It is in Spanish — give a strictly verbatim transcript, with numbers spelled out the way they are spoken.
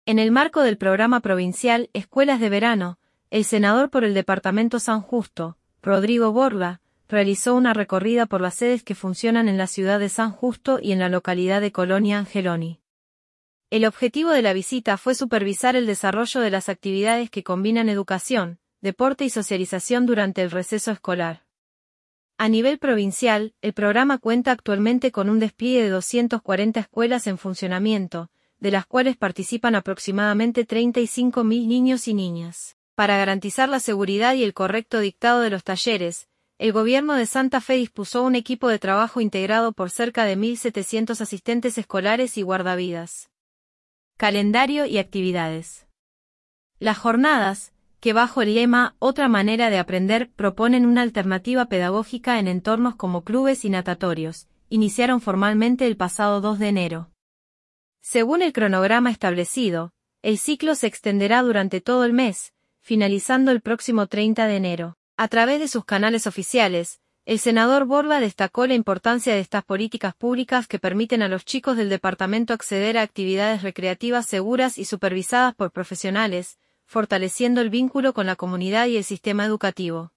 En el marco del programa provincial Escuelas de Verano, el senador por el departamento San Justo, Rodrigo Borla, realizó una recorrida por las sedes que funcionan en la ciudad de San Justo y en la localidad de Colonia Angeloni. El objetivo de la visita fue supervisar el desarrollo de las actividades que combinan educación, deporte y socialización durante el receso escolar. A nivel provincial, el programa cuenta actualmente con un despliegue de doscientas cuarenta escuelas en funcionamiento, de las cuales participan aproximadamente treinta y cinco mil niños y niñas. Para garantizar la seguridad y el correcto dictado de los talleres, el gobierno de Santa Fe dispuso un equipo de trabajo integrado por cerca de mil setecientos asistentes escolares y guardavidas. Calendario y actividades. Las jornadas, que bajo el lema Otra manera de aprender proponen una alternativa pedagógica en entornos como clubes y natatorios, iniciaron formalmente el pasado dos de enero. Según el cronograma establecido, el ciclo se extenderá durante todo el mes, finalizando el próximo treinta de enero. A través de sus canales oficiales, el senador Borla destacó la importancia de estas políticas públicas que permiten a los chicos del departamento acceder a actividades recreativas seguras y supervisadas por profesionales, fortaleciendo el vínculo con la comunidad y el sistema educativo.